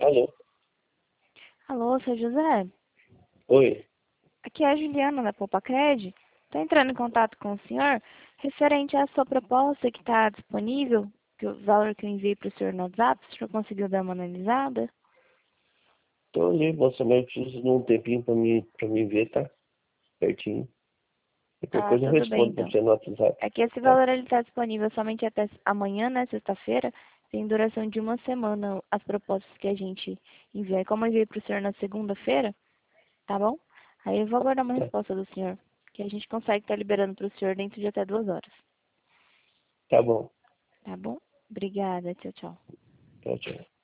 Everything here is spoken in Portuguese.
Alô? Alô, seu José? Oi. Aqui é a Juliana da Poupacred. Estou entrando em contato com o senhor referente à sua proposta que está disponível, que o valor que eu enviei para o senhor no WhatsApp, o senhor conseguiu dar uma analisada? Tô ali, você mas eu preciso de um tempinho pra mim ver, tá? Pertinho. Qualquer Ah, coisa eu tudo bem respondo pra então. você no WhatsApp, É que esse tá? valor ele está disponível somente até amanhã, né, sexta-feira. Tem duração de uma semana as propostas que a gente envia. E como eu enviei para o senhor na segunda-feira, tá bom? Aí eu vou aguardar uma Tá, resposta do senhor, que a gente consegue estar liberando para o senhor dentro de até 2 horas. tá bom. Tá bom? Obrigada. Tchau, tchau. Tchau, tchau.